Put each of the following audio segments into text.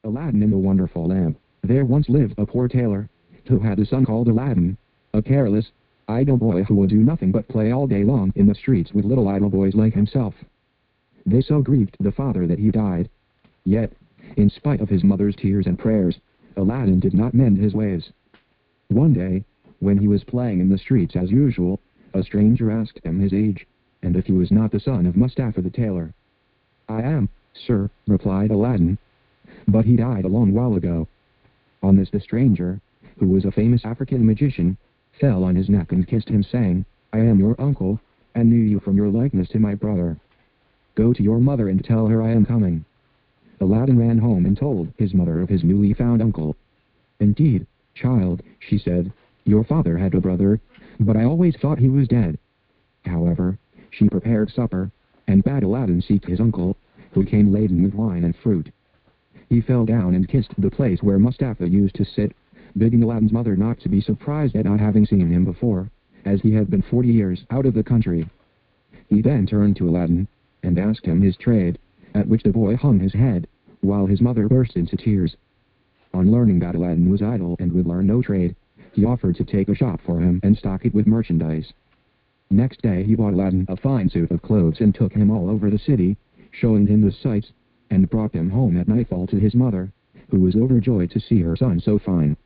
Aladdin and the Wonderful Lamp. There once lived a poor tailor, who had a son called Aladdin, a careless, idle boy who would do nothing but play all day long in the streets with little idle boys like himself. This so grieved the father that he died. Yet, in spite of his mother's tears and prayers, Aladdin did not mend his ways. One day, when he was playing in the streets as usual, a stranger asked him his age, and if he was not the son of Mustafa the tailor. "I am, sir," replied Aladdin. "But he died a long while ago." On this the stranger, who was a famous African magician, fell on his neck and kissed him, saying, "I am your uncle, and knew you from your likeness to my brother. Go to your mother and tell her I am coming." Aladdin ran home and told his mother of his newly found uncle. "Indeed, child," she said, "your father had a brother, but I always thought he was dead." However, she prepared supper, and bade Aladdin seek his uncle, who came laden with wine and fruit. He fell down and kissed the place where Mustafa used to sit, bidding Aladdin's mother not to be surprised at not having seen him before, as he had been 40 years out of the country. He then turned to Aladdin, and asked him his trade, at which the boy hung his head, while his mother burst into tears. On learning that Aladdin was idle and would learn no trade, he offered to take a shop for him and stock it with merchandise. Next day he bought Aladdin a fine suit of clothes and took him all over the city, showing him the sights, and brought him home at nightfall to his mother, who was overjoyed to see her son so fine.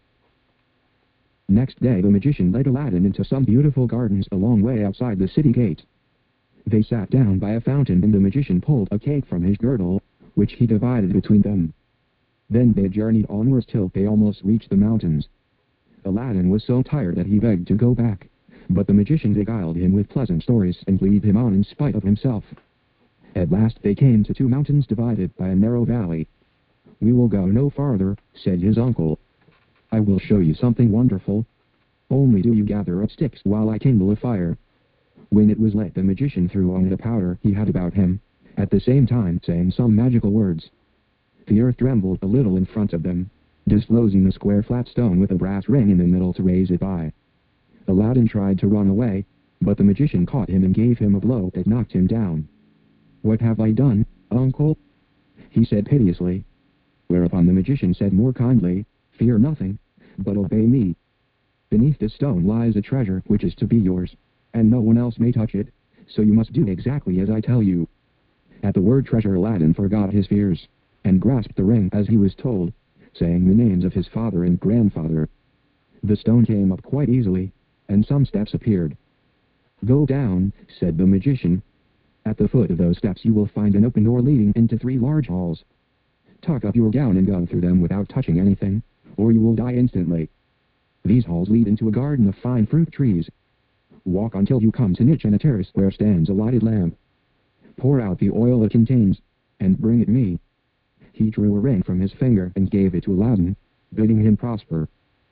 Next day the magician led Aladdin into some beautiful gardens a long way outside the city gate. They sat down by a fountain and the magician pulled a cake from his girdle, which he divided between them. Then they journeyed onwards till they almost reached the mountains. Aladdin was so tired that he begged to go back, but the magician beguiled him with pleasant stories and lead him on in spite of himself. At last they came to two mountains divided by a narrow valley. "We will go no farther," said his uncle. "I will show you something wonderful. Only do you gather up sticks while I kindle a fire." When it was lit, the magician threw on the powder he had about him, at the same time saying some magical words. The earth trembled a little in front of them, disclosing a square flat stone with a brass ring in the middle to raise it by. Aladdin tried to run away, but the magician caught him and gave him a blow that knocked him down. "What have I done, uncle?" he said piteously. Whereupon the magician said more kindly, "Fear nothing, but obey me. Beneath this stone lies a treasure which is to be yours, and no one else may touch it, so you must do exactly as I tell you." At the word treasure Aladdin forgot his fears, and grasped the ring as he was told, saying the names of his father and grandfather. The stone came up quite easily, and some steps appeared. "Go down," said the magician. "At the foot of those steps you will find an open door leading into 3 large halls. Tuck up your gown and go through them without touching anything, or you will die instantly. These halls lead into a garden of fine fruit trees. Walk until you come to niche and a terrace where stands a lighted lamp. Pour out the oil it contains, and bring it me." He drew a ring from his finger and gave it to Aladdin, bidding him prosper.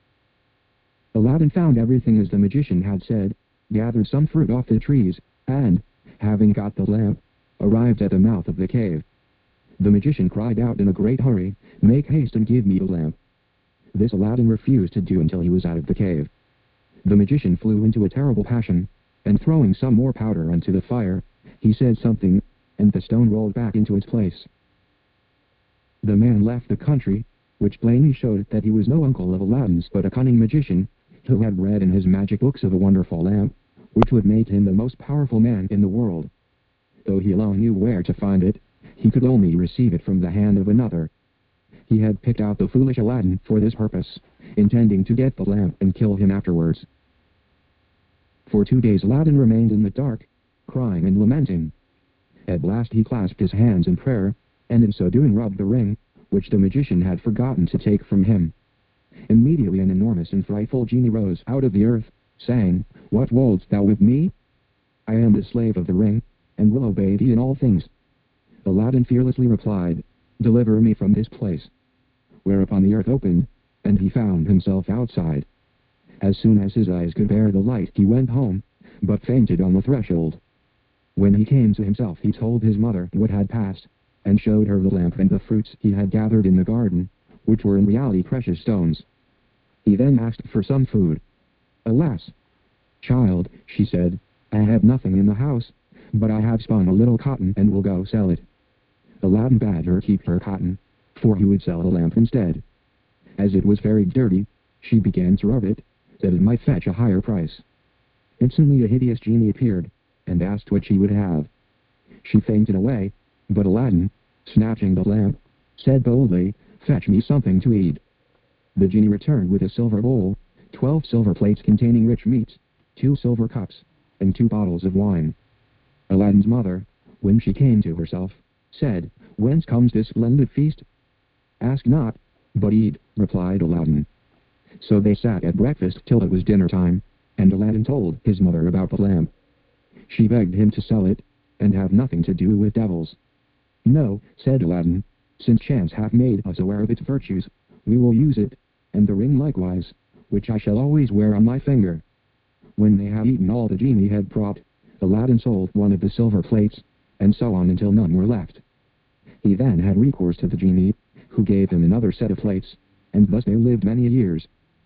Aladdin found everything as the magician had said, gathered some fruit off the trees, and, having got the lamp, arrived at the mouth of the cave. The magician cried out in a great hurry, "Make haste and give me the lamp." This Aladdin refused to do until he was out of the cave. The magician flew into a terrible passion, and throwing some more powder onto the fire, he said something, and the stone rolled back into its place. The man left the country, which plainly showed that he was no uncle of Aladdin's but a cunning magician, who had read in his magic books of a wonderful lamp, which would make him the most powerful man in the world. Though he alone knew where to find it, he could only receive it from the hand of another. He had picked out the foolish Aladdin for this purpose, intending to get the lamp and kill him afterwards. For 2 days Aladdin remained in the dark, crying and lamenting. At last he clasped his hands in prayer, and in so doing rubbed the ring, which the magician had forgotten to take from him. Immediately an enormous and frightful genie rose out of the earth, saying, "What wouldst thou with me? I am the slave of the ring, and will obey thee in all things." Aladdin fearlessly replied, "Deliver me from this place." Whereupon the earth opened, and he found himself outside. As soon as his eyes could bear the light he went home, but fainted on the threshold. When he came to himself he told his mother what had passed, and showed her the lamp and the fruits he had gathered in the garden, which were in reality precious stones. He then asked for some food. "Alas, child," she said, "I have nothing in the house, but I have spun a little cotton and will go sell it." Aladdin bade her keep her cotton, for he would sell the lamp instead. As it was very dirty, she began to rub it, that it might fetch a higher price. Instantly a hideous genie appeared, and asked what she would have. She fainted away, but Aladdin, snatching the lamp, said boldly, "Fetch me something to eat." The genie returned with a silver bowl, 12 silver plates containing rich meats, 2 silver cups, and 2 bottles of wine. Aladdin's mother, when she came to herself, said, "Whence comes this splendid feast?" "Ask not, but eat," replied Aladdin. So they sat at breakfast till it was dinner time, and Aladdin told his mother about the lamp. She begged him to sell it, and have nothing to do with devils. "No," said Aladdin, "since chance hath made us aware of its virtues, we will use it, and the ring likewise, which I shall always wear on my finger." When they had eaten all the genie had brought, Aladdin sold one of the silver plates, and so on until none were left. He then had recourse to the genie, who gave him another set of plates, and thus they lived many years.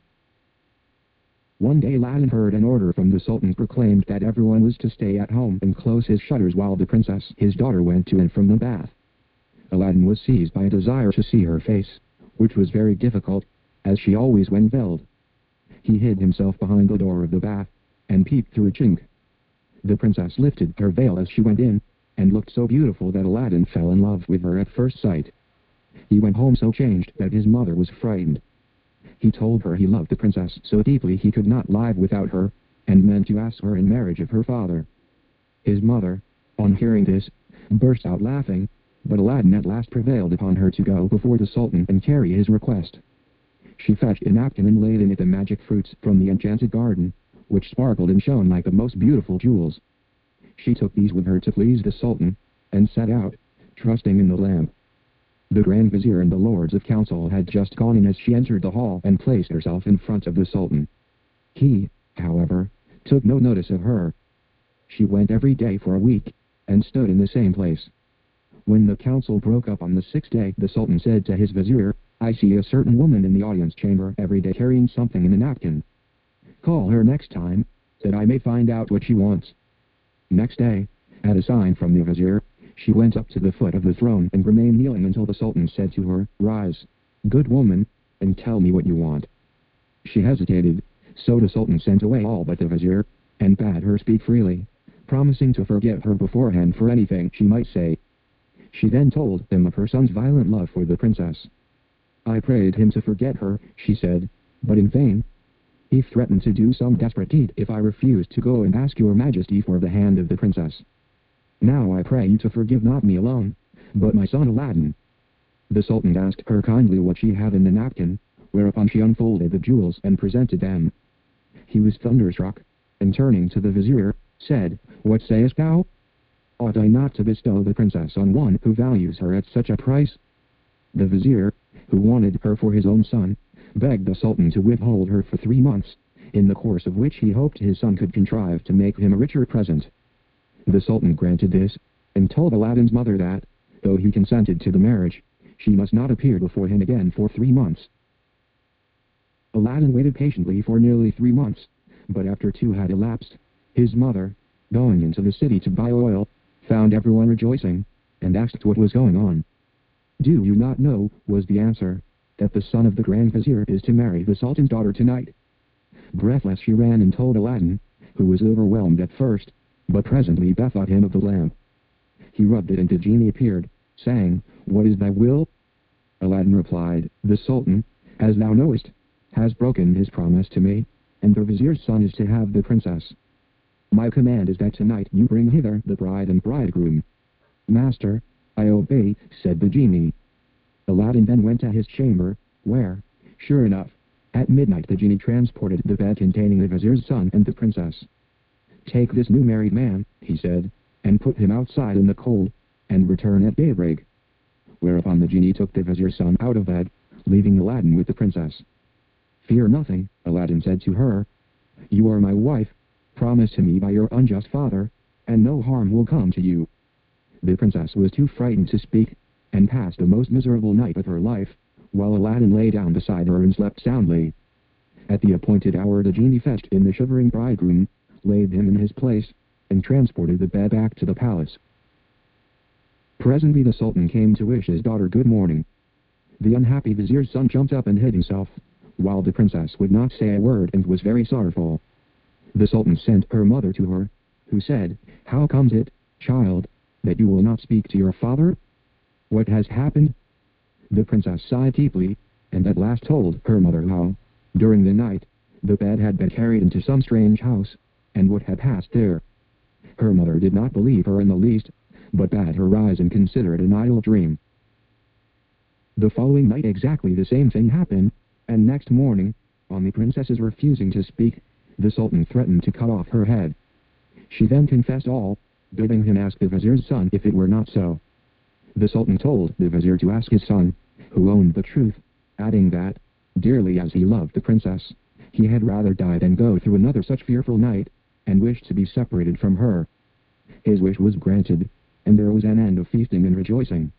One day Aladdin heard an order from the Sultan proclaimed that everyone was to stay at home and close his shutters while the princess, his daughter, went to and from the bath. Aladdin was seized by a desire to see her face, which was very difficult, as she always went veiled. He hid himself behind the door of the bath, and peeped through a chink. The princess lifted her veil as she went in, and looked so beautiful that Aladdin fell in love with her at first sight. He went home so changed that his mother was frightened. He told her he loved the princess so deeply he could not live without her, and meant to ask her in marriage of her father. His mother, on hearing this, burst out laughing, but Aladdin at last prevailed upon her to go before the Sultan and carry his request. She fetched a napkin and laid in it the magic fruits from the enchanted garden, which sparkled and shone like the most beautiful jewels. She took these with her to please the Sultan, and set out, trusting in the lamp. The Grand Vizier and the Lords of Council had just gone in as she entered the hall and placed herself in front of the Sultan. He, however, took no notice of her. She went every day for a week, and stood in the same place. When the council broke up on the 6th day, the Sultan said to his Vizier, "I see a certain woman in the audience chamber every day carrying something in a napkin. Call her next time, that I may find out what she wants." Next day, at a sign from the Vizier, she went up to the foot of the throne and remained kneeling until the Sultan said to her, "Rise, good woman, and tell me what you want." She hesitated, so the Sultan sent away all but the Vizier, and bade her speak freely, promising to forgive her beforehand for anything she might say. She then told him of her son's violent love for the princess. "I prayed him to forget her," she said, "but in vain. He threatened to do some desperate deed if I refused to go and ask your majesty for the hand of the princess. Now I pray you to forgive not me alone, but my son Aladdin." The Sultan asked her kindly what she had in the napkin, whereupon she unfolded the jewels and presented them. He was thunderstruck, and turning to the Vizier, said, "What sayest thou? Ought I not to bestow the princess on one who values her at such a price?" The Vizier, who wanted her for his own son, begged the Sultan to withhold her for 3 months, in the course of which he hoped his son could contrive to make him a richer present. The Sultan granted this, and told Aladdin's mother that, though he consented to the marriage, she must not appear before him again for 3 months. Aladdin waited patiently for nearly 3 months, but after 2 had elapsed, his mother, going into the city to buy oil, found everyone rejoicing, and asked what was going on. "Do you not know," was the answer, "that the son of the Grand Vizier is to marry the Sultan's daughter tonight?" Breathless she ran and told Aladdin, who was overwhelmed at first, but presently bethought him of the lamp. He rubbed it and the genie appeared, saying, "What is thy will?" Aladdin replied, "The Sultan, as thou knowest, has broken his promise to me, and the Vizier's son is to have the princess. My command is that tonight you bring hither the bride and bridegroom." "Master, I obey," said the genie. Aladdin then went to his chamber, where, sure enough, at midnight the genie transported the bed containing the Vizier's son and the princess. "Take this new married man," he said, "and put him outside in the cold, and return at daybreak." Whereupon the genie took the Vizier's son out of bed, leaving Aladdin with the princess. "Fear nothing," Aladdin said to her. "You are my wife, promised to me by your unjust father, and no harm will come to you." The princess was too frightened to speak, and passed the most miserable night of her life, while Aladdin lay down beside her and slept soundly. At the appointed hour the genie fetched in the shivering bridegroom, laid him in his place, and transported the bed back to the palace. Presently the Sultan came to wish his daughter good morning. The unhappy vizier's son jumped up and hid himself, while the princess would not say a word and was very sorrowful. The sultan sent her mother to her, who said, "How comes it, child, that you will not speak to your father? What has happened?" The princess sighed deeply, and at last told her mother how, during the night, the bed had been carried into some strange house, and what had passed there. Her mother did not believe her in the least, but bade her rise and consider it an idle dream. The following night exactly the same thing happened, and next morning, on the princess's refusing to speak, the sultan threatened to cut off her head. She then confessed all, bidding him ask the vizier's son if it were not so. The sultan told the vizier to ask his son, who owned the truth, adding that, dearly as he loved the princess, he had rather die than go through another such fearful night, and wished to be separated from her. His wish was granted, and there was an end of feasting and rejoicing.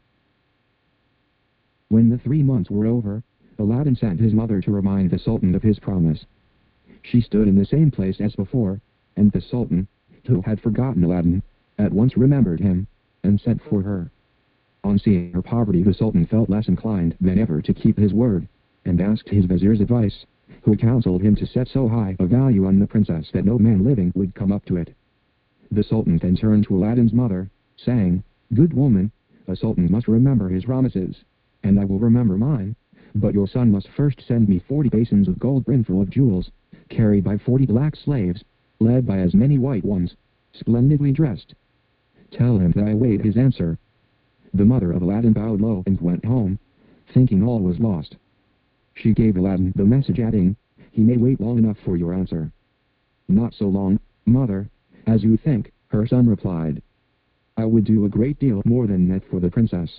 When the 3 months were over, Aladdin sent his mother to remind the sultan of his promise. She stood in the same place as before, and the sultan, who had forgotten Aladdin, at once remembered him, and sent for her. On seeing her poverty, the sultan felt less inclined than ever to keep his word, and asked his vizier's advice, who counseled him to set so high a value on the princess that no man living would come up to it. The sultan then turned to Aladdin's mother, saying, "Good woman, a sultan must remember his promises, and I will remember mine, but your son must first send me 40 basins of gold brimful of jewels, carried by 40 black slaves, led by as many white ones, splendidly dressed. Tell him that I await his answer." The mother of Aladdin bowed low and went home, thinking all was lost. She gave Aladdin the message, adding, "He may wait long enough for your answer." "Not so long, mother, as you think," her son replied. "I would do a great deal more than that for the princess."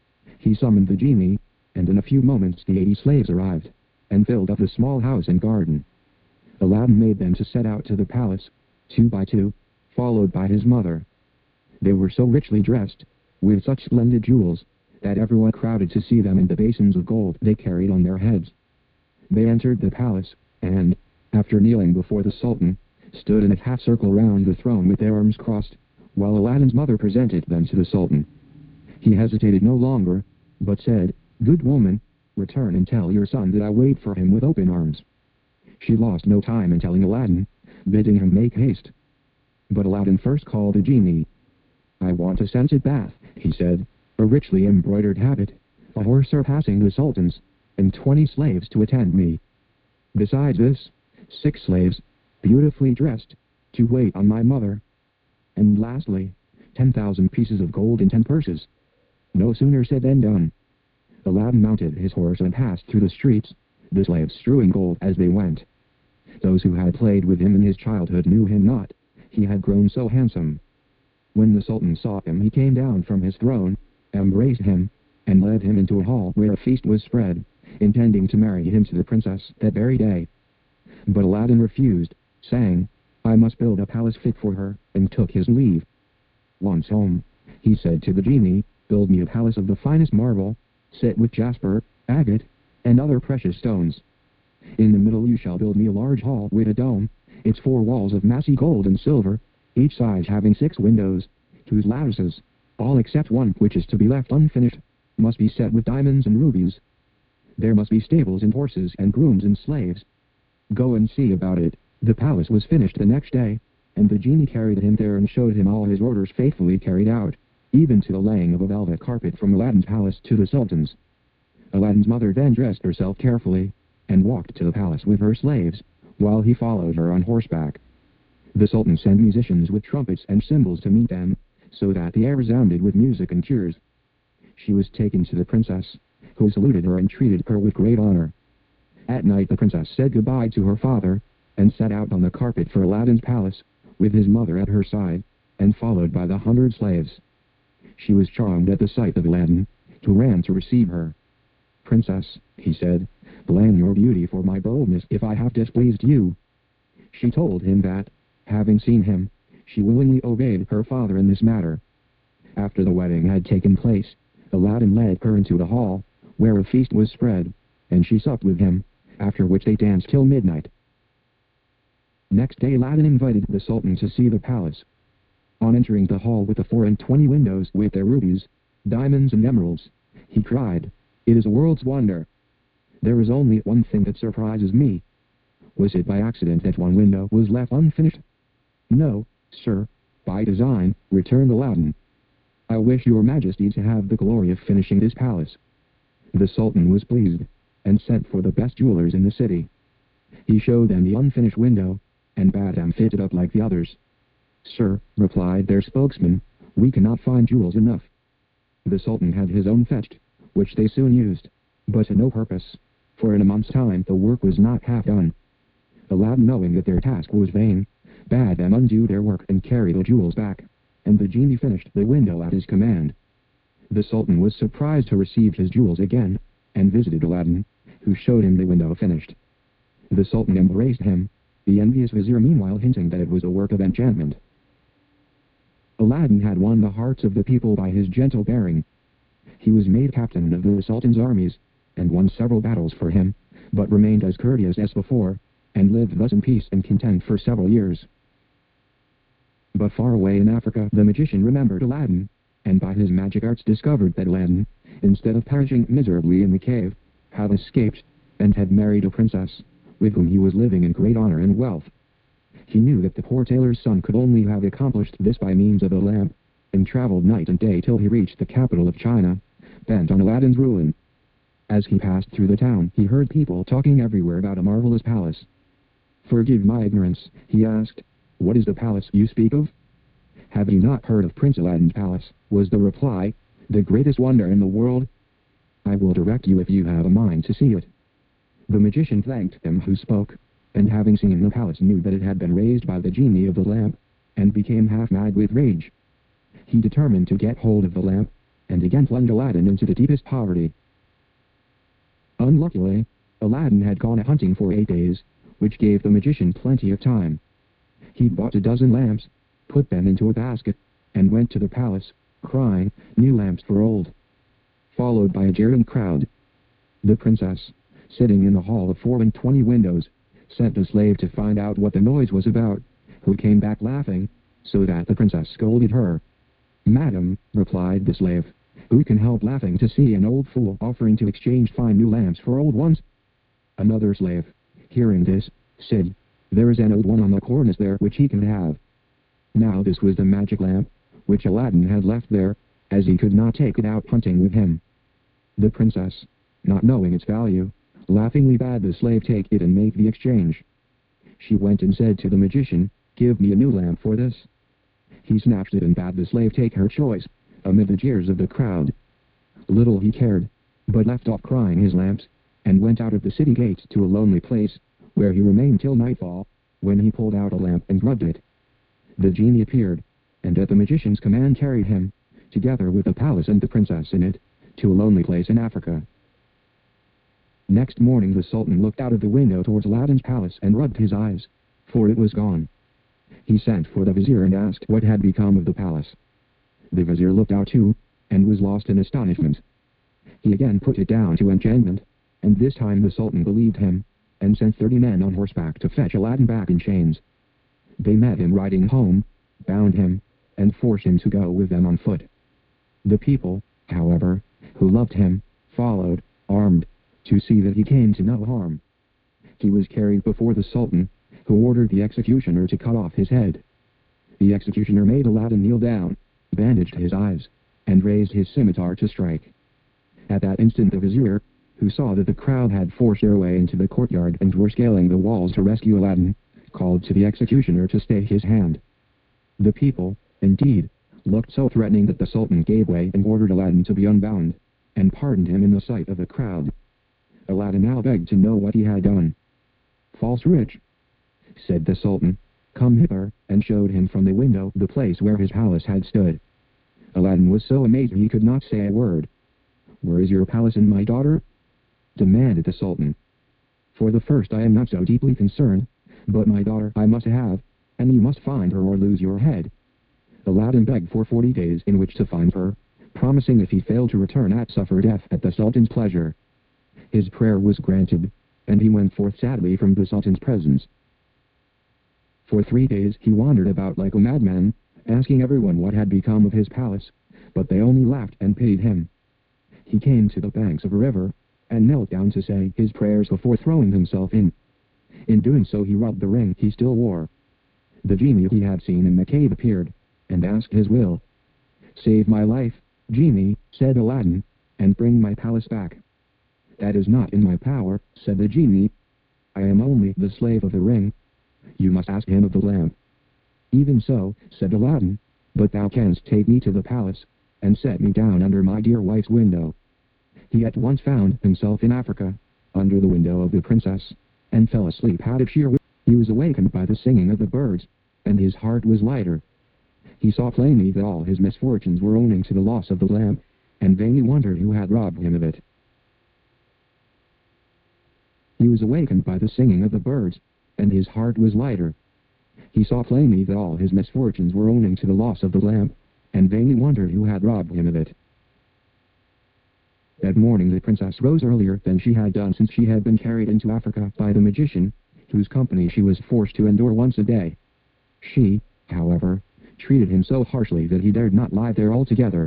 He summoned the genie, and in a few moments the 80 slaves arrived, and filled up the small house and garden. Aladdin made them to set out to the palace, 2 by 2, followed by his mother. They were so richly dressed, with such splendid jewels, that everyone crowded to see them and the basins of gold they carried on their heads. They entered the palace, and, after kneeling before the sultan, stood in a half-circle round the throne with their arms crossed, while Aladdin's mother presented them to the sultan. He hesitated no longer, but said, "Good woman, return and tell your son that I wait for him with open arms." She lost no time in telling Aladdin, bidding him make haste. But Aladdin first called the genie. "I want a scented bath," he said, "a richly embroidered habit, a horse surpassing the sultan's, and 20 slaves to attend me. Besides this, 6 slaves, beautifully dressed, to wait on my mother. And lastly, 10,000 pieces of gold in 10 purses." No sooner said than done. Aladdin mounted his horse and passed through the streets, the slaves strewing gold as they went. Those who had played with him in his childhood knew him not, he had grown so handsome. When the sultan saw him, he came down from his throne, embraced him, and led him into a hall where a feast was spread, intending to marry him to the princess that very day. But Aladdin refused, saying, "I must build a palace fit for her," and took his leave. Once home, he said to the genie, "Build me a palace of the finest marble, set with jasper, agate, and other precious stones. In the middle you shall build me a large hall with a dome, its 4 walls of massy gold and silver, each side having 6 windows, whose lattices, all except one which is to be left unfinished, must be set with diamonds and rubies. There must be stables and horses and grooms and slaves. Go and see about it." The palace was finished the next day, and the genie carried him there and showed him all his orders faithfully carried out, even to the laying of a velvet carpet from Aladdin's palace to the sultan's. Aladdin's mother then dressed herself carefully, and walked to the palace with her slaves, while he followed her on horseback. The sultan sent musicians with trumpets and cymbals to meet them, so that the air resounded with music and cheers. She was taken to the princess, who saluted her and treated her with great honor. At night the princess said goodbye to her father, and set out on the carpet for Aladdin's palace, with his mother at her side, and followed by the 100 slaves. She was charmed at the sight of Aladdin, who ran to receive her. "Princess," he said, "blame your beauty for my boldness if I have displeased you." She told him that, having seen him, she willingly obeyed her father in this matter. After the wedding had taken place, Aladdin led her into the hall, where a feast was spread, and she supped with him, after which they danced till midnight. Next day Aladdin invited the sultan to see the palace. On entering the hall with the 24 windows with their rubies, diamonds and emeralds, he cried, It is a world's wonder. There is only one thing that surprises me. Was it by accident that one window was left unfinished? No, sir, by design, returned Aladdin. I wish your majesty to have the glory of finishing this palace. The Sultan was pleased, and sent for the best jewelers in the city. He showed them the unfinished window, and bade them fit it up like the others. Sir, replied their spokesman, we cannot find jewels enough. The Sultan had his own fetched, which they soon used, but to no purpose, for in a month's time the work was not half done. Aladdin, knowing that their task was vain, bade them undo their work and carry the jewels back, and the genie finished the window at his command. The Sultan was surprised to receive his jewels again, and visited Aladdin, who showed him the window finished. The Sultan embraced him, the envious vizier meanwhile hinting that it was a work of enchantment. Aladdin had won the hearts of the people by his gentle bearing. He was made captain of the Sultan's armies, and won several battles for him, but remained as courteous as before, and lived thus in peace and content for several years. But far away in Africa the magician remembered Aladdin, and by his magic arts discovered that Aladdin, instead of perishing miserably in the cave, had escaped, and had married a princess, with whom he was living in great honor and wealth. He knew that the poor tailor's son could only have accomplished this by means of a lamp, and traveled night and day till he reached the capital of China, bent on Aladdin's ruin. As he passed through the town, he heard people talking everywhere about a marvelous palace. Forgive my ignorance, he asked. What is the palace you speak of? Have you not heard of Prince Aladdin's palace, was the reply, the greatest wonder in the world? I will direct you if you have a mind to see it. The magician thanked him who spoke, and having seen the palace knew that it had been raised by the genie of the lamp, and became half mad with rage. He determined to get hold of the lamp, and again plunged Aladdin into the deepest poverty. Unluckily, Aladdin had gone hunting for 8 days, which gave the magician plenty of time. He bought a dozen lamps, put them into a basket, and went to the palace, crying, "New lamps for old," followed by a jeering crowd. The princess, sitting in the hall of 24 windows, sent a slave to find out what the noise was about, who came back laughing, so that the princess scolded her. "Madam," replied the slave, "who can help laughing to see an old fool offering to exchange fine new lamps for old ones?" Another slave, hearing this, said, "There is an old one on the cornice there which he can have." Now this was the magic lamp, which Aladdin had left there, as he could not take it out hunting with him. The princess, not knowing its value, laughingly bade the slave take it and make the exchange. She went and said to the magician, "Give me a new lamp for this." He snatched it and bade the slave take her choice, amid the jeers of the crowd. Little he cared, but left off crying his lamps, and went out of the city gates to a lonely place, where he remained till nightfall, when he pulled out a lamp and rubbed it. The genie appeared, and at the magician's command carried him, together with the palace and the princess in it, to a lonely place in Africa. Next morning the Sultan looked out of the window towards Aladdin's palace and rubbed his eyes, for it was gone. He sent for the vizier and asked what had become of the palace. The vizier looked out too, and was lost in astonishment. He again put it down to enchantment, and this time the Sultan believed him, and sent 30 men on horseback to fetch Aladdin back in chains. They met him riding home, bound him, and forced him to go with them on foot. The people, however, who loved him, followed, armed, to see that he came to no harm. He was carried before the Sultan, who ordered the executioner to cut off his head. The executioner made Aladdin kneel down, bandaged his eyes, and raised his scimitar to strike. At that instant the vizier, who saw that the crowd had forced their way into the courtyard and were scaling the walls to rescue Aladdin, called to the executioner to stay his hand. The people, indeed, looked so threatening that the Sultan gave way and ordered Aladdin to be unbound, and pardoned him in the sight of the crowd. Aladdin now begged to know what he had done. "False rich," said the Sultan, "come hither," and showed him from the window the place where his palace had stood. Aladdin was so amazed he could not say a word. "Where is your palace and my daughter?" demanded the Sultan. "For the first I am not so deeply concerned, but my daughter I must have, and you must find her or lose your head." Aladdin begged for 40 days in which to find her, promising if he failed to return suffer death at the Sultan's pleasure. His prayer was granted, and he went forth sadly from the Sultan's presence. For 3 days he wandered about like a madman, asking everyone what had become of his palace, but they only laughed and pitied him. He came to the banks of a river, and knelt down to say his prayers before throwing himself in. In doing so he rubbed the ring he still wore. The genie he had seen in the cave appeared, and asked his will. "Save my life, genie," said Aladdin, "and bring my palace back." "That is not in my power," said the genie. "I am only the slave of the ring. You must ask him of the lamp." "Even so," said Aladdin, "but thou canst take me to the palace, and set me down under my dear wife's window." He at once found himself in Africa, under the window of the princess, and fell asleep out of sheer weakness. He was awakened by the singing of the birds, and his heart was lighter. He saw plainly that all his misfortunes were owing to the loss of the lamp, and vainly wondered who had robbed him of it. He was awakened by the singing of the birds, and his heart was lighter. He saw plainly that all his misfortunes were owing to the loss of the lamp, and vainly wondered who had robbed him of it. That morning the princess rose earlier than she had done since she had been carried into Africa by the magician, whose company she was forced to endure once a day. She, however, treated him so harshly that he dared not lie there altogether.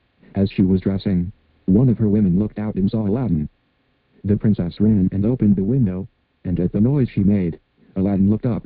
As she was dressing, one of her women looked out and saw Aladdin. The princess ran and opened the window, and at the noise she made, Aladdin looked up.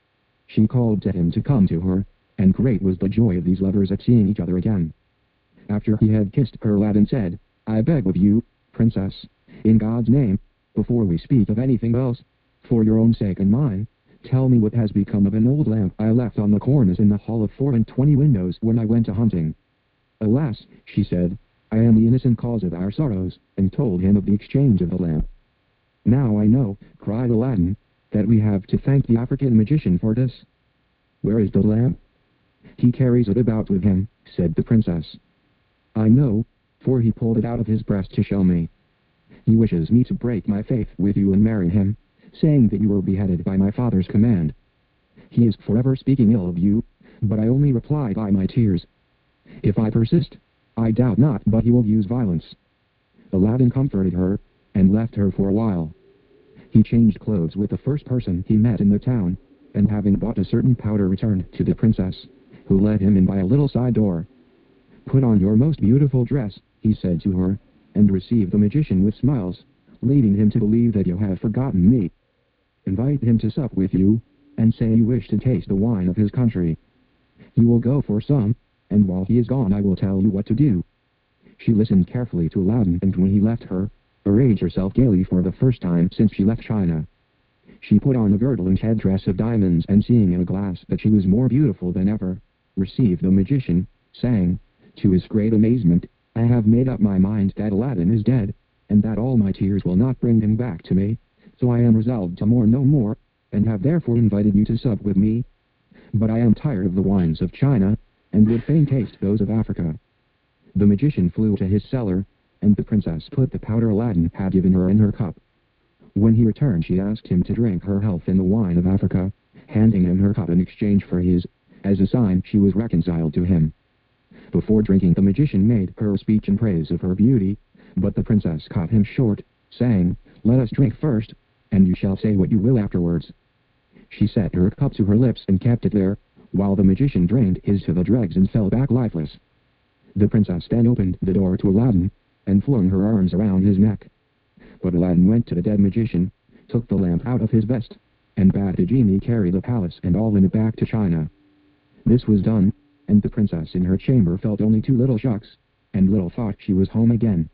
She called to him to come to her, and great was the joy of these lovers at seeing each other again. After he had kissed her, Aladdin said, "I beg of you, princess, in God's name, before we speak of anything else, for your own sake and mine, tell me what has become of an old lamp I left on the cornice in the hall of 24 windows when I went a-hunting." "Alas," she said, "I am the innocent cause of our sorrows," and told him of the exchange of the lamp. "Now I know," cried Aladdin, "that we have to thank the African magician for this." "Where is the lamp?" "He carries it about with him," said the princess. "I know, for he pulled it out of his breast to show me. He wishes me to break my faith with you and marry him, saying that you were beheaded by my father's command. He is forever speaking ill of you, but I only reply by my tears. If I persist, I doubt not but he will use violence." Aladdin comforted her, and left her for a while. He changed clothes with the first person he met in the town, and having bought a certain powder returned to the princess, who led him in by a little side door. "Put on your most beautiful dress," he said to her, "and receive the magician with smiles, leading him to believe that you have forgotten me. Invite him to sup with you, and say you wish to taste the wine of his country. He will go for some, and while he is gone I will tell you what to do." She listened carefully to Aladdin, and when he left her, arrayed herself gaily for the first time since she left China. She put on a girdle and headdress of diamonds, and seeing in a glass that she was more beautiful than ever, received the magician, saying, to his great amazement, "I have made up my mind that Aladdin is dead, and that all my tears will not bring him back to me, so I am resolved to mourn no more, and have therefore invited you to sup with me. But I am tired of the wines of China, and would fain taste those of Africa." The magician flew to his cellar, and the princess put the powder Aladdin had given her in her cup. When he returned she asked him to drink her health in the wine of Africa, handing him her cup in exchange for his. As a sign she was reconciled to him. Before drinking the magician made her a speech in praise of her beauty, but the princess cut him short, saying, "Let us drink first, and you shall say what you will afterwards." She set her cup to her lips and kept it there, while the magician drained his to the dregs and fell back lifeless. The princess then opened the door to Aladdin, and flung her arms around his neck. But Aladdin went to the dead magician, took the lamp out of his vest, and bade the genie carry the palace and all in it back to China. This was done, and the princess in her chamber felt only 2 little shocks, and little thought she was home again.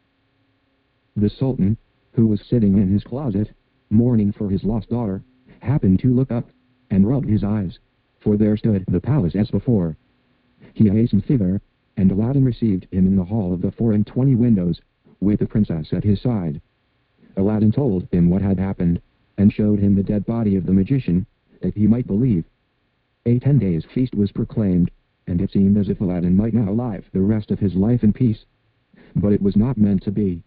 The Sultan, who was sitting in his closet, mourning for his lost daughter, happened to look up, and rubbed his eyes, for there stood the palace as before. He hastened thither, and Aladdin received him in the hall of the 24 windows, with the princess at his side. Aladdin told him what had happened, and showed him the dead body of the magician, that he might believe. A 10 days feast was proclaimed, and it seemed as if Aladdin might now live the rest of his life in peace. But it was not meant to be.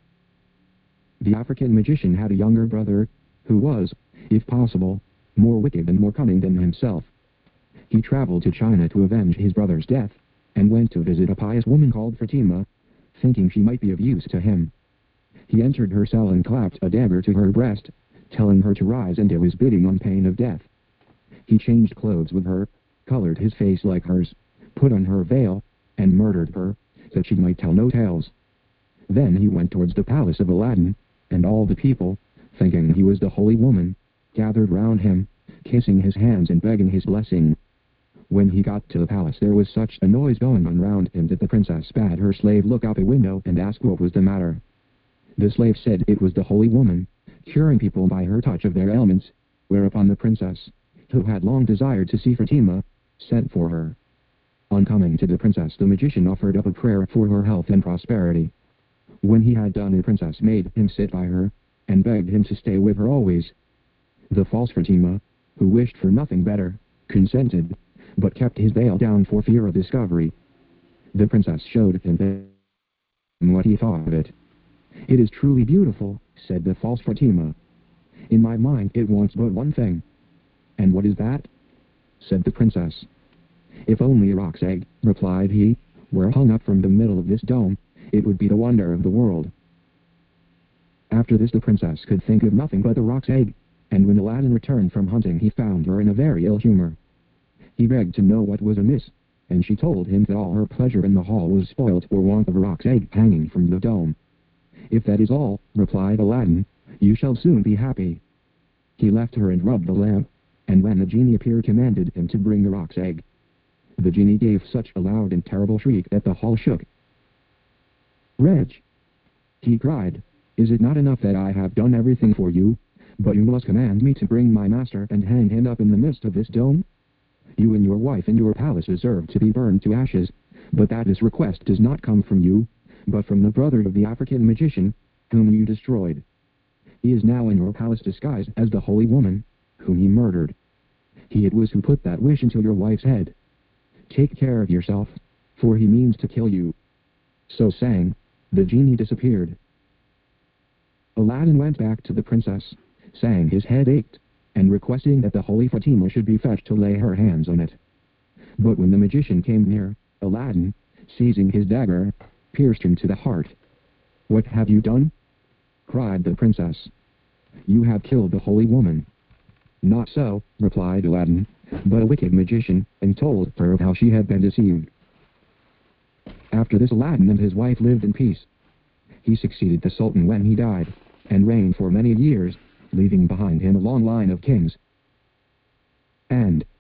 The African magician had a younger brother, who was, if possible, more wicked and more cunning than himself. He traveled to China to avenge his brother's death, and went to visit a pious woman called Fatima, thinking she might be of use to him. He entered her cell and clapped a dagger to her breast, telling her to rise and do his bidding on pain of death. He changed clothes with her, colored his face like hers, put on her veil, and murdered her, that she might tell no tales. Then he went towards the palace of Aladdin, and all the people, thinking he was the holy woman, gathered round him, kissing his hands and begging his blessing. When he got to the palace there was such a noise going on round him that the princess bade her slave look out the window and ask what was the matter. The slave said it was the holy woman, curing people by her touch of their ailments, whereupon the princess, who had long desired to see Fatima, sent for her. On coming to the princess the magician offered up a prayer for her health and prosperity. When he had done the princess made him sit by her, and begged him to stay with her always. The false Fatima, who wished for nothing better, consented, but kept his veil down for fear of discovery. The princess showed him what he thought of it. "It is truly beautiful," said the false Fatima. "In my mind it wants but one thing." "And what is that?" said the princess. "If only a roc's egg," replied he, "were hung up from the middle of this dome, it would be the wonder of the world." After this the princess could think of nothing but the roc's egg, and when Aladdin returned from hunting he found her in a very ill humor. He begged to know what was amiss, and she told him that all her pleasure in the hall was spoilt for want of a roc's egg hanging from the dome. "If that is all," replied Aladdin, "you shall soon be happy." He left her and rubbed the lamp, and when the genie appeared commanded him to bring the roc's egg. The genie gave such a loud and terrible shriek that the hall shook. "Wretch!" he cried, "is it not enough that I have done everything for you, but you must command me to bring my master and hang him up in the midst of this dome? You and your wife and your palace deserve to be burned to ashes, but that this request does not come from you, but from the brother of the African magician, whom you destroyed. He is now in your palace disguised as the holy woman, whom he murdered. He it was who put that wish into your wife's head. Take care of yourself, for he means to kill you." So saying, the genie disappeared. Aladdin went back to the princess, saying his head ached, and requesting that the holy Fatima should be fetched to lay her hands on it. But when the magician came near, Aladdin, seizing his dagger, pierced him to the heart. "What have you done?" cried the princess. "You have killed the holy woman." "Not so," replied Aladdin, "but a wicked magician," and told her of how she had been deceived. After this Aladdin and his wife lived in peace. He succeeded the Sultan when he died, and reigned for many years, leaving behind him a long line of kings. And